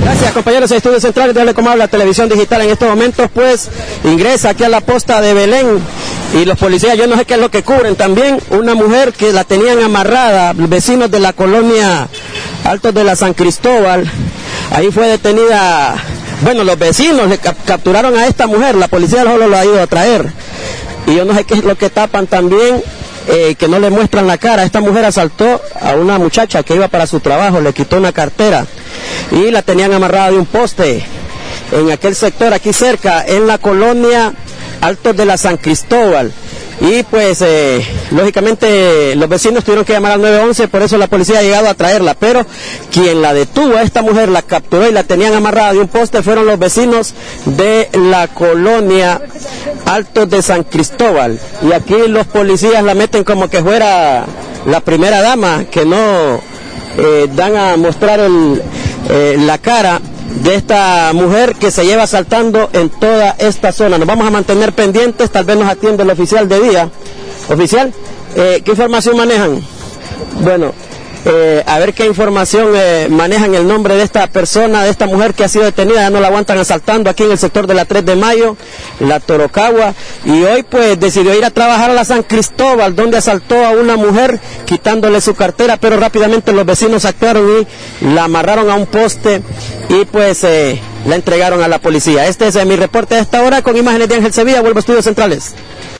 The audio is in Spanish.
Gracias, compañeros de Estudios Centrales de Como Habla Televisión Digital. En estos momentos, pues, ingresa aquí a la posta de Belén y los policías, yo no sé qué es lo que cubren también, una mujer que la tenían amarrada, vecinos de la colonia Altos de la San Cristóbal. Ahí fue detenida, bueno, los vecinos le capturaron a esta mujer, la policía solo lo ha ido a traer. Y yo no sé qué es lo que tapan también, que no le muestran la cara. Esta mujer asaltó a una muchacha que iba para su trabajo, le quitó una cartera y la tenían amarrada de un poste en aquel sector aquí cerca, en la colonia Altos de la San Cristóbal. Y pues lógicamente los vecinos tuvieron que llamar al 911, por eso la policía ha llegado a traerla, pero quien la detuvo a esta mujer, la capturó y la tenían amarrada de un poste, fueron los vecinos de la colonia Altos de San Cristóbal. Y aquí los policías la meten como que fuera la primera dama, que no dan a mostrar la cara de esta mujer que se lleva asaltando en toda esta zona. Nos vamos a mantener pendientes, tal vez nos atiende el oficial de día. Oficial, ¿qué información manejan? Bueno, a ver qué información manejan, el nombre de esta persona, de esta mujer que ha sido detenida. Ya no la aguantan asaltando aquí en el sector de la 3 de Mayo, la Torocagua, y hoy pues decidió ir a trabajar a la San Cristóbal, donde asaltó a una mujer quitándole su cartera, pero rápidamente los vecinos actuaron y la amarraron a un poste y pues la entregaron a la policía. Este es mi reporte a esta hora con imágenes de Ángel Sevilla. Vuelvo a Estudios Centrales.